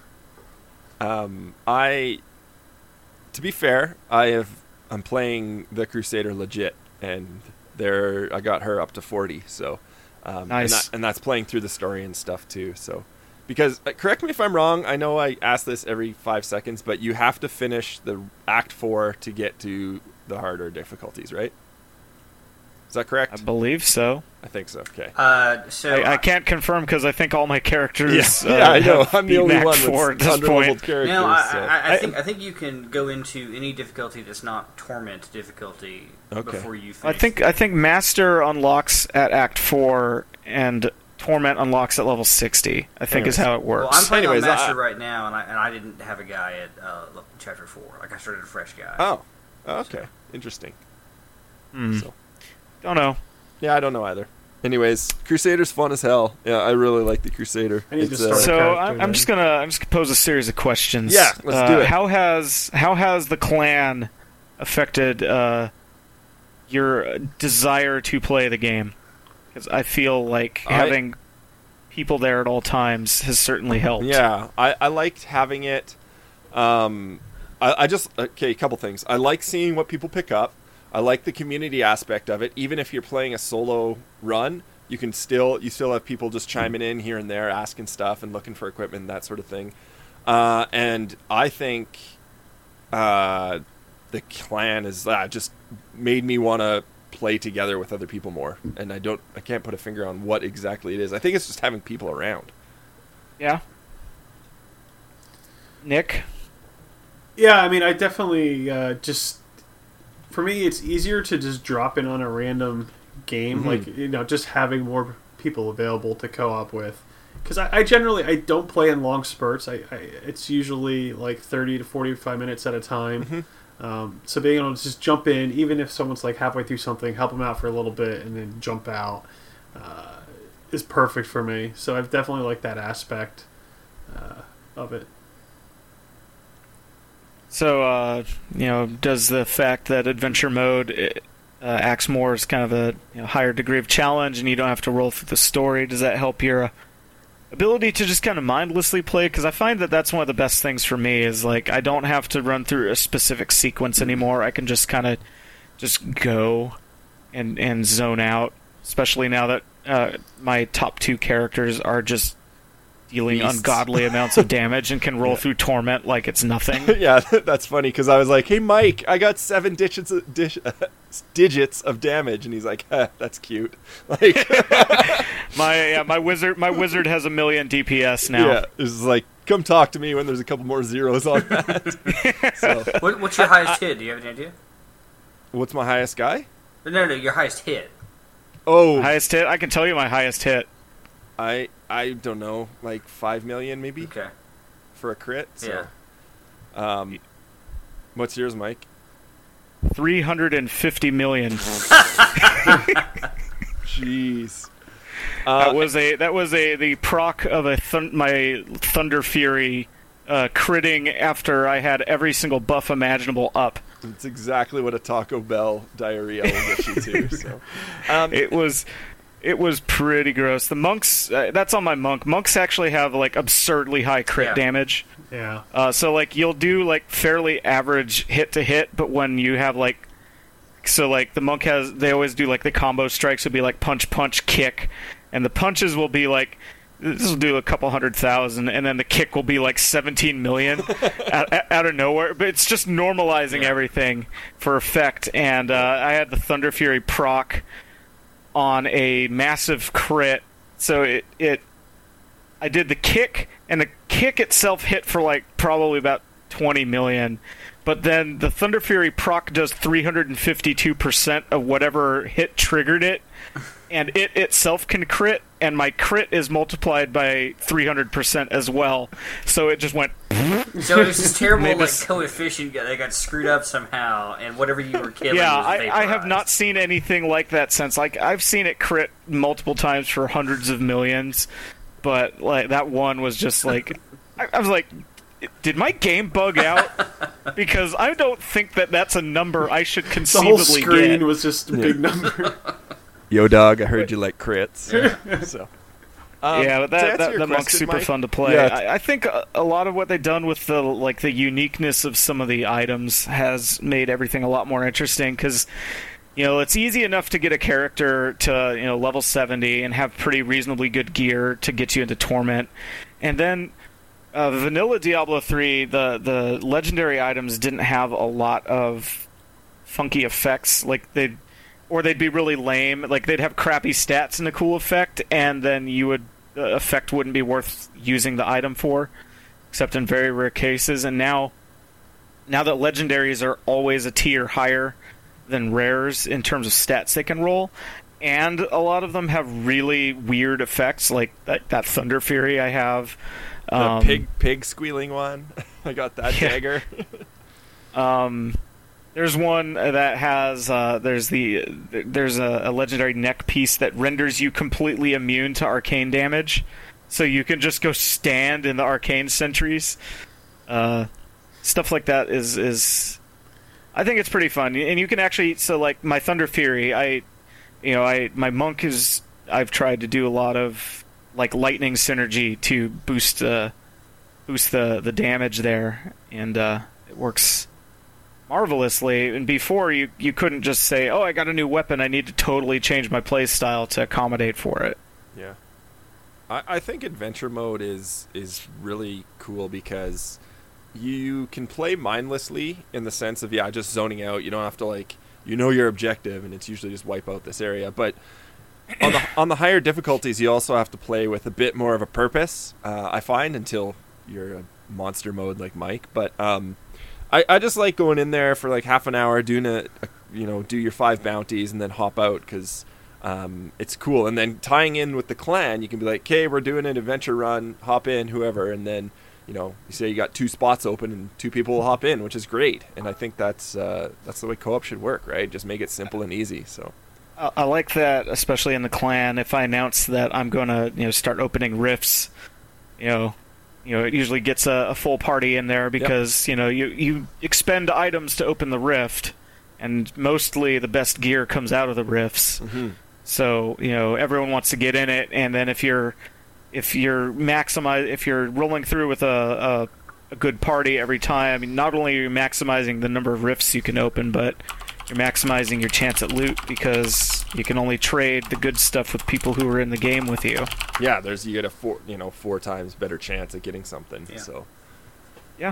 To be fair, I'm playing the Crusader legit, and I got her up to 40. So, nice. And that's playing through the story and stuff too. So, because correct me if I'm wrong, I know I ask this every 5 seconds, but you have to finish the Act 4 to get to the harder difficulties, right? Is that correct? I believe so. I think so. Okay. I can't confirm because I think all my characters. I know. I'm the only one with at this point. characters. No, I think you can go into any difficulty that's not torment difficulty before you finish. I think Master unlocks at Act 4 and Torment unlocks at level 60. I think is how it works. Well, I'm playing on Master right now, and I didn't have a guy at Chapter 4. Like I started a fresh guy. Oh, okay, interesting. So. Don't know. Yeah, I don't know either. Anyways, Crusader's fun as hell. Yeah, I really like the Crusader. I'm just gonna pose a series of questions. Yeah, let's do it. How has the clan affected your desire to play the game? Because I feel like having people there at all times has certainly helped. Yeah, I liked having it. A couple things. I like seeing what people pick up. I like the community aspect of it. Even if you're playing a solo run, you still have people just chiming in here and there, asking stuff and looking for equipment and that sort of thing. And I think the clan is just made me want to play together with other people more. And I can't put a finger on what exactly it is. I think it's just having people around. Yeah. Nick? Yeah, I mean, I definitely for me, it's easier to just drop in on a random game, just having more people available to co-op with. Because I generally don't play in long spurts. It's usually like 30 to 45 minutes at a time. So being able to just jump in, even if someone's like halfway through something, help them out for a little bit, and then jump out, is perfect for me. So I've definitely liked that aspect of it. So, does the fact that adventure mode acts more as kind of a higher degree of challenge and you don't have to roll through the story, does that help your ability to just kind of mindlessly play? Because I find that that's one of the best things for me is, like, I don't have to run through a specific sequence anymore. I can just kind of just go and zone out, especially now that my top 2 characters are just dealing ungodly amounts of damage and can roll through torment like it's nothing. Yeah, that's funny because I was like, "Hey, Mike, I got 7 digits of damage," and he's like, "That's cute." Like, my wizard has 1,000,000 DPS now. Yeah, it's like, come talk to me when there's a couple more zeros on that. So. What's your highest hit? Do you have any idea? What's my highest guy? No, your highest hit. Oh, highest hit. I can tell you my highest hit. I don't know, like 5 million maybe. Okay. For a crit. So. Yeah. What's yours, Mike? 350 million. Jeez. That was the proc of my Thunder Fury critting after I had every single buff imaginable up. It's exactly what a Taco Bell diarrhea will get you to. So. It was pretty gross. The monks, that's on my monk. Monks actually have like absurdly high crit damage. Yeah. So like you'll do like fairly average hit to hit, but when you have like, so like the monk they always do like the combo strikes will be like punch, punch, kick, and the punches will be like, this will do a couple 100,000, and then the kick will be like 17 million out of nowhere. But it's just normalizing everything for effect. And I had the Thunder Fury proc on a massive crit, so I did the kick, and the kick itself hit for like probably about 20 million, but then the Thunder Fury proc does 352% of whatever hit triggered it, and it itself can crit, and my crit is multiplied by 300% as well, so it just went. So it was this terrible coefficient that got screwed up somehow, and whatever you were killing was vaporized. I have not seen anything like that since. Like, I've seen it crit multiple times for hundreds of millions, but like that one was just like, I was like, did my game bug out? Because I don't think that's a number I should conceivably get. The whole screen was just a big number. Yo, dog, I heard you like crits. So. Yeah, but to answer that your monk's question, super Mike, fun to play. yeah, I think a lot of what they've done with the uniqueness of some of the items has made everything a lot more interesting because it's easy enough to get a character to level 70 and have pretty reasonably good gear to get you into Torment, and then vanilla Diablo 3, the legendary items didn't have a lot of funky effects, like they'd be really lame. Like they'd have crappy stats and a cool effect, and then the effect wouldn't be worth using the item for, except in very rare cases. And now that legendaries are always a tier higher than rares in terms of stats they can roll, and a lot of them have really weird effects, like that Thunder Fury I have. The pig squealing one. I got that dagger. There's one that has there's a legendary neck piece that renders you completely immune to arcane damage, so you can just go stand in the arcane sentries. Stuff like that is I think it's pretty fun, and you can actually like my Thunder Fury. My monk I've tried to do a lot of like lightning synergy to boost the damage there, and it works marvelously. And before you couldn't just say, "Oh, I got a new weapon. I need to totally change my play style to accommodate for it." Yeah, I think adventure mode is really cool because you can play mindlessly in the sense of just zoning out. You don't have to your objective, and it's usually just wipe out this area. But on the higher difficulties, you also have to play with a bit more of a purpose. I find until you're a monster mode like Mike, but I just like going in there for like half an hour, doing do your 5 bounties and then hop out because it's cool. And then tying in with the clan, you can be like, okay, we're doing an adventure run, hop in, whoever. And then, you say you got 2 spots open and 2 people will hop in, which is great. And I think that's the way co-op should work, right? Just make it simple and easy. So I like that, especially in the clan. If I announce that I'm going to start opening rifts, it usually gets a full party in there because you expend items to open the rift, and mostly the best gear comes out of the rifts. Mm-hmm. So everyone wants to get in it, and then if you're rolling through with a good party every time, not only are you maximizing the number of rifts you can open, but you're maximizing your chance at loot because you can only trade the good stuff with people who are in the game with you. Yeah, you get a 4 times better chance at getting something. Yeah. So yeah.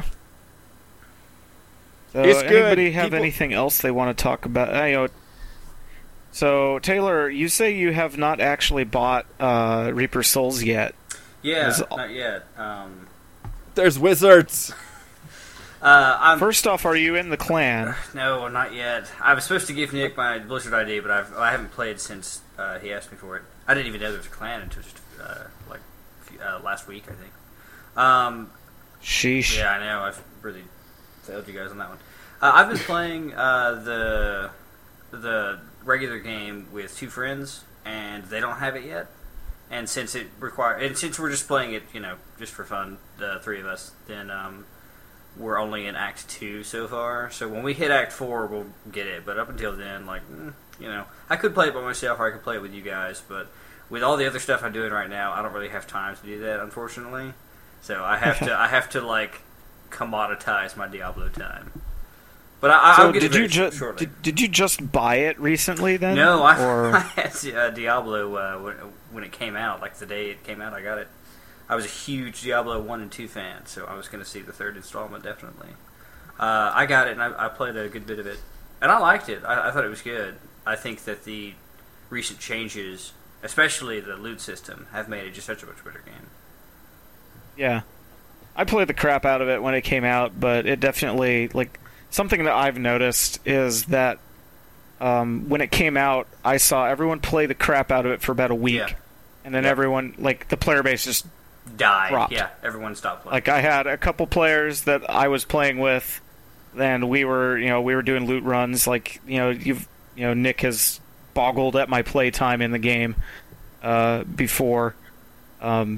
So it's good. Anybody have anything else they want to talk about? So Taylor, you say you have not actually bought Reaper Souls yet. Yeah, not yet. There's wizards. First off, are you in the clan? No, not yet. I was supposed to give Nick my Blizzard ID, but I haven't played since he asked me for it. I didn't even know there was a clan until just last week, I think. Sheesh. Yeah, I know. I've really failed you guys on that one. I've been playing the regular game with 2 friends, and they don't have it yet. And since we're just playing it, just for fun, the 3 of us, then we're only in Act 2 so far. So when we hit Act 4, we'll get it. But up until then, I could play it by myself, or I could play it with you guys. But with all the other stuff I'm doing right now, I don't really have time to do that, unfortunately. So I have to commoditize my Diablo time. But I'll get it shortly. Did you just buy it recently then? No, I had Diablo when it came out. Like the day it came out, I got it. I was a huge Diablo 1 and 2 fan, so I was going to see the 3rd installment, definitely. I got it, and I played a good bit of it. And I liked it. I thought it was good. I think that the recent changes, especially the loot system, have made it just such a much better game. Yeah. I played the crap out of it when it came out, but it definitely, something that I've noticed is that when it came out, I saw everyone play the crap out of it for about a week. Yeah. And then everyone, the player base just died. Dropped. Yeah, everyone stopped playing. I had a couple players that I was playing with, and we were doing loot runs. Nick has boggled at my play time in the game before, and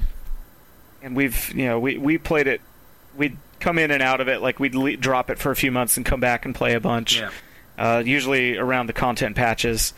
we played it. We'd come in and out of it. We'd drop it for a few months and come back and play a bunch. Yeah. Usually around the content patches.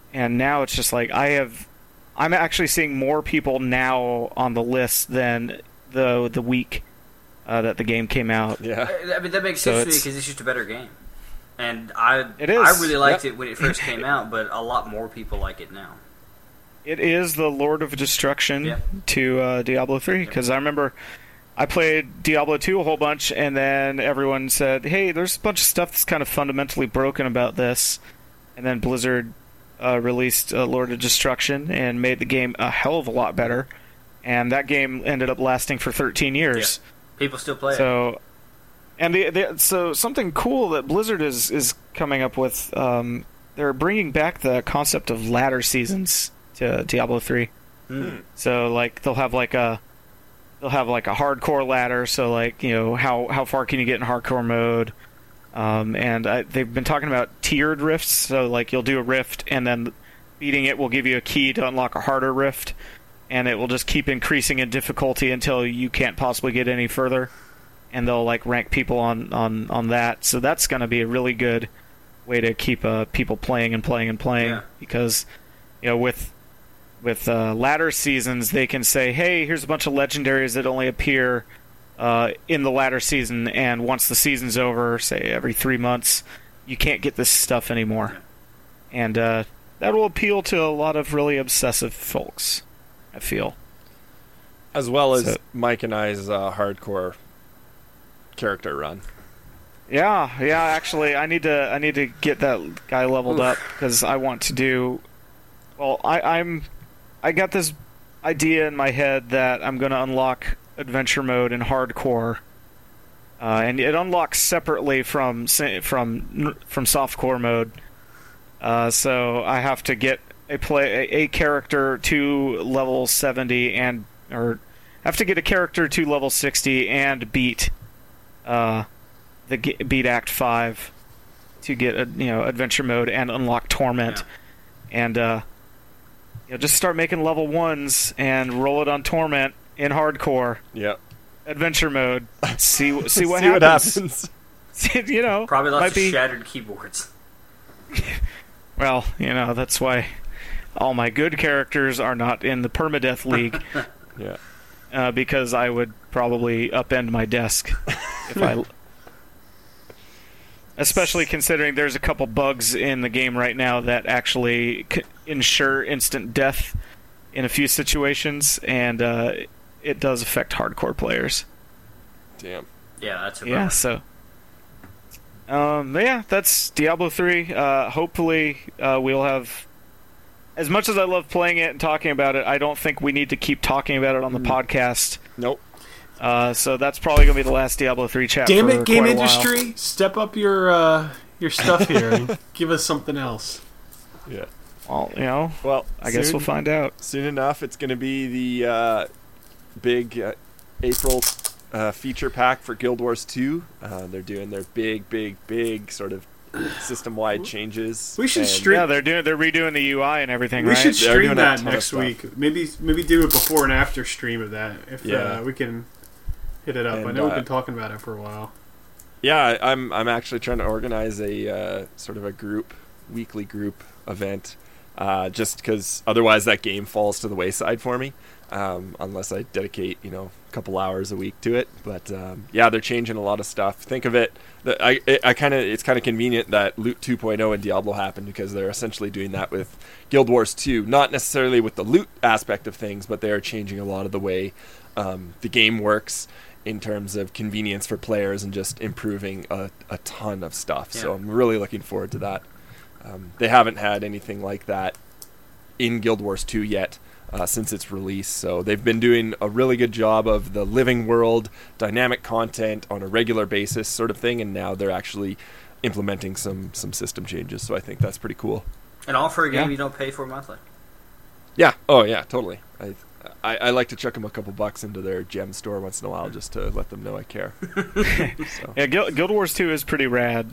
and now it's just like I'm actually seeing more people now on the list than the week that the game came out. Yeah. I mean, that makes So sense to me it's- because it's just a better game. And It is. I really liked Yep. it when it first came out, but a lot more people like it now. It is the Lord of Destruction Yeah. to Diablo 3, because I remember I played Diablo 2 a whole bunch, and then everyone said, hey, there's a bunch of stuff that's kind of fundamentally broken about this. And then Blizzard released Lord of Destruction and made the game a hell of a lot better. And that game ended up lasting for 13 years. People still play it. So, and so something cool that Blizzard is coming up with, they're bringing back the concept of ladder seasons to Diablo 3. So like they'll have like a hardcore ladder. So like, you know, how far can you get in hardcore mode? And they've been talking about tiered rifts. So like you'll do a rift, and then beating it will give you a key to unlock a harder rift, and it will just keep increasing in difficulty until you can't possibly get any further. And they'll like rank people on that. So that's going to be a really good way to keep people playing and playing and playing. Yeah. Because, you know, with ladder seasons, they can say, hey, here's a bunch of legendaries that only appear in the ladder season, and once the season's over, say every 3 months, you can't get this stuff anymore. And that will appeal to a lot of really obsessive folks, I feel. As well as So- Mike and I's hardcore character run. Yeah. Actually, I need to get that guy leveled up, because I want to do. Well, I got this idea in my head that I'm going to unlock adventure mode in hardcore, and it unlocks separately from softcore mode. So I have to get a character to level 70 or have to get a character to level 60 and beat Act 5 to get adventure mode and unlock torment, and just start making level 1s and roll it on torment in hardcore Yep. adventure mode. See what See what happens. happens. Probably lots might of be. shattered keyboards. Well, that's why all my good characters are not in the permadeath league, Yeah. because I would probably upend my desk if I. Especially considering there's a couple bugs in the game right now that actually ensure instant death in a few situations, and it does affect hardcore players. Damn. Yeah, that's a bummer. Yeah, so. But yeah, that's Diablo 3. Hopefully, we'll have. As much as I love playing it and talking about it, I don't think we need to keep talking about it on the podcast. Nope. So that's probably going to be the last Diablo 3 chat. Damn for it, game quite a while. industry! Step up your stuff here and give us something else. Yeah. Well, Well, I guess we'll find out. Soon enough, it's going to be the big April feature pack for Guild Wars 2. They're doing their big sort of system-wide changes. We should and- stream. Yeah, they're redoing the UI and everything, We right? should They're stream doing a that ton of next stuff. week. Maybe do a before and after stream of that if Yeah. we can hit it up. I And, know we've been talking about it for a while. Yeah, I'm actually trying to organize a sort of a weekly group event, just because otherwise that game falls to the wayside for me, unless I dedicate a couple hours a week to it. But yeah, they're changing a lot of stuff. Think of it. It's kind of convenient that Loot 2.0 in Diablo happened, because they're essentially doing that with Guild Wars 2. Not necessarily with the loot aspect of things, but they are changing a lot of the way the game works, in terms of convenience for players and just improving a ton of stuff. So I'm really looking forward to that. They haven't had anything like that in Guild Wars 2 yet since its release. So they've been doing a really good job of the living world, dynamic content on a regular basis sort of thing, and now they're actually implementing some system changes. So I think that's pretty cool. And all for a game Yeah. you don't pay for monthly. Yeah. Oh, yeah, totally. I like to chuck them a couple bucks into their gem store once in a while just to let them know I care. So. Yeah, Guild Wars 2 is pretty rad.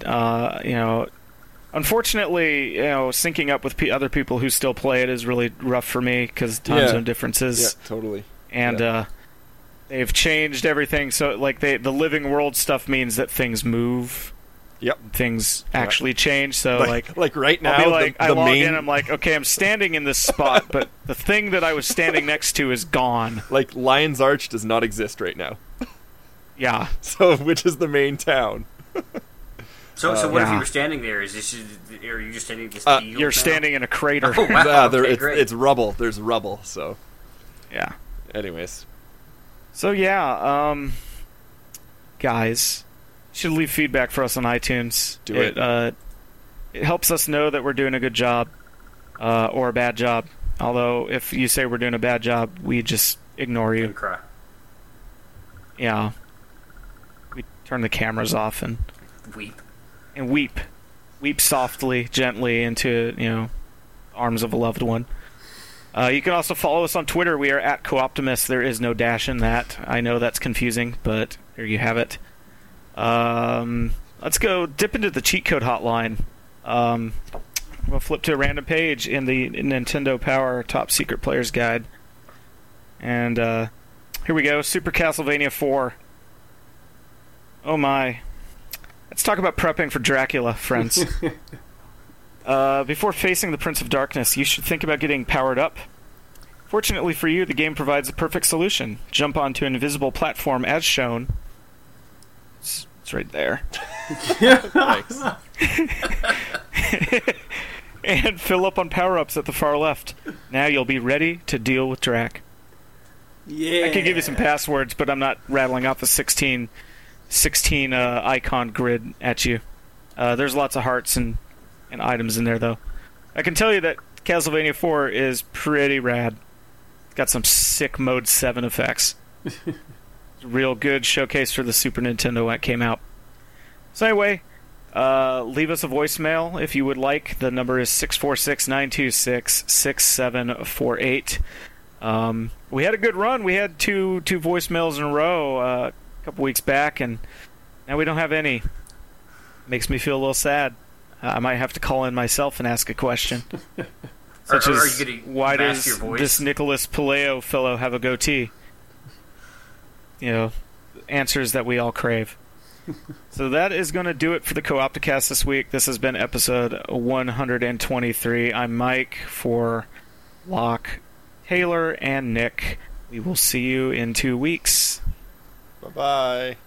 Unfortunately, syncing up with other people who still play it is really rough for me because time zone differences. Yeah, totally. And they've changed everything. So, like, the living world stuff means that things move Yep. things actually change. So like right now, I'll be like, I the log main in, I'm like, okay, I'm standing in this spot, but the thing that I was standing next to is gone. like Lion's Arch does not exist right now. Yeah. So which is the main town? So what if yeah. you were standing there? Are you just standing in this field You're now? standing in a crater. Oh, wow. Yeah, Okay, great. it's rubble. There's rubble. So, Yeah. anyways, So yeah, guys, you should leave feedback for us on iTunes. Do it. It helps us know that we're doing a good job or a bad job. Although if you say we're doing a bad job, we just ignore you. And cry. Yeah. We turn the cameras off and Weep. weep softly, gently into arms of a loved one. You can also follow us on Twitter. We are at Cooptimus. There is no dash in that. I know that's confusing, but there you have it. Let's go dip into the cheat code hotline. We'll flip to a random page in the Nintendo Power Top Secret Players Guide. And here we go. Super Castlevania 4. Oh my. Let's talk about prepping for Dracula, friends. Before facing the Prince of Darkness, you should think about getting powered up. Fortunately for you, the game provides a perfect solution. Jump onto an invisible platform as shown. It's right there. thanks. And fill up on power-ups at the far left. Now you'll be ready to deal with Drac. Yeah. I could give you some passwords, but I'm not rattling off a 16 icon grid at you. There's lots of hearts and items in there, though. I can tell you that Castlevania 4 is pretty rad. It's got some sick Mode 7 effects. It's a real good showcase for the Super Nintendo when it came out. So anyway, leave us a voicemail if you would like. The number is 646-926-6748. We had a good run. We had two voicemails in a row a couple weeks back, and now we don't have any. Makes me feel a little sad. I might have to call in myself and ask a question. Such Are as, you gonna why mask does your voice? this Nicholas Paleo fellow have a goatee? Answers that we all crave. So that is going to do it for the Co-Opticast this week. This has been episode 123. I'm Mike for Locke, Taylor, and Nick. We will see you in 2 weeks. Bye-bye.